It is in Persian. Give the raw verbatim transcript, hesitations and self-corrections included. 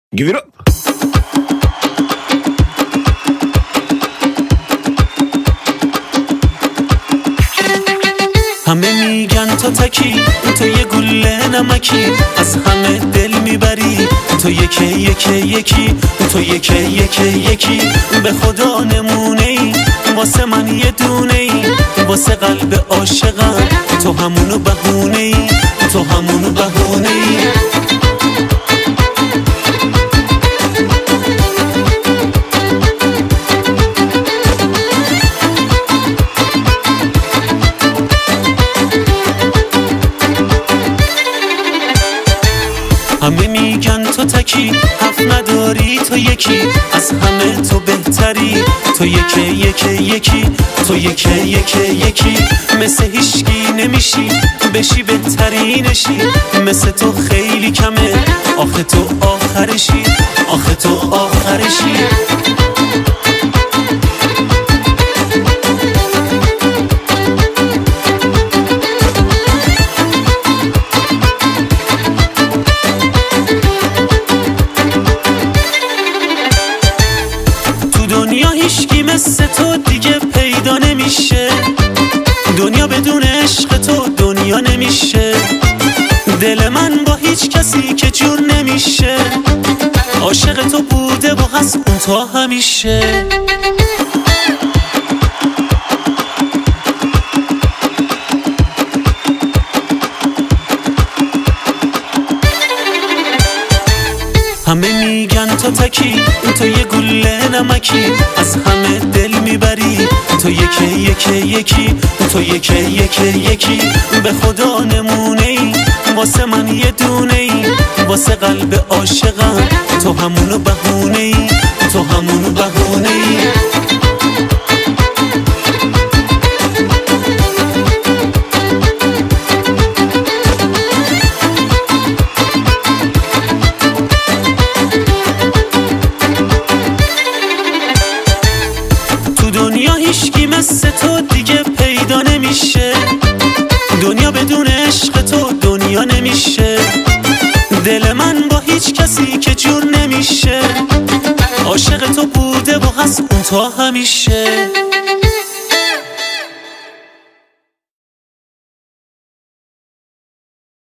Give it up. همه میگن تو تکی، تو یه گله نمکی، از همه دل میبری، تو یکی یکی یکی، تو یکی یکی یکی، به خدا نمونه ای، واسه من یه دونه ای، واسه قلب عاشقم تو همونو بهونه ای، تو همونو بهونه ای. همه میگن تو تکی، حرف نداری تو یکی، از همه تو بهتری، تو یکی یکی یکی، تو یکی یکی یکی، مثل هیچکی نمیشی، بشی بهترینشی، مثل تو خیلی کمه، آخه تو آخرشی، آخه تو آخرشی. دنیا هیچکی مثل تو دیگه پیدا نمیشه، دنیا بدون عشق تو دنیا نمیشه، دل من با هیچ کسی که جور نمیشه، عاشق تو بوده و هست اون تا همیشه. همه میگن تو تکی، تو یه گله نمکی، از همه دل میبری، تو یکی یکی یکی، تو یکی یکی یکی، به خدا نمونه ای، واسه من یه دونه ای، واسه قلب عاشقم تو همونو بهونه ای، تو همونو بهونه ای. دنیا هیچکی مثل تو دیگه پیدا نمیشه، دنیا بدون عشق تو دنیا نمیشه، دل من با هیچ کسی که جور نمیشه، عاشق تو بوده و هست اون تا همیشه.